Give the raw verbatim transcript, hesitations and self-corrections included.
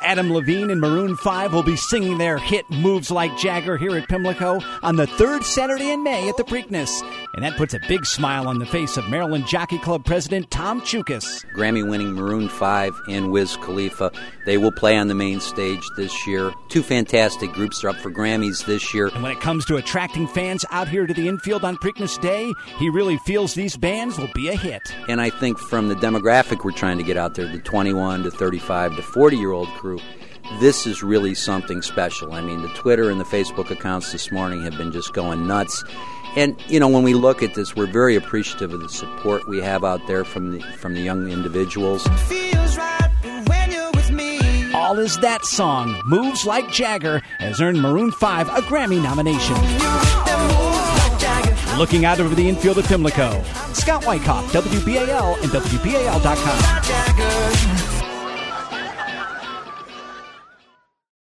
Adam Levine and Maroon five will be singing their hit Moves Like Jagger here at Pimlico on the third Saturday in May at the Preakness. And that puts a big smile on the face of Maryland Jockey Club President Tom Chukas. Grammy-winning Maroon five and Wiz Khalifa, they will play on the main stage this year. Two fantastic groups are up for Grammys this year. And when it comes to attracting fans out here to the infield on Preakness Day, he really feels these bands will be a hit. And I think from the demographic we're trying to get out there, the twenty-one to thirty-five to forty-year-old crew, this is really something special. I mean, the Twitter and the Facebook accounts this morning have been just going nuts. And, you know, when we look at this, we're very appreciative of the support we have out there from the from the young individuals. Feels right when you're with me. All Is That song, Moves Like Jagger, has earned Maroon five a Grammy nomination. Looking out over the infield of Pimlico, Scott Wyckoff, W B A L and W B A L dot com.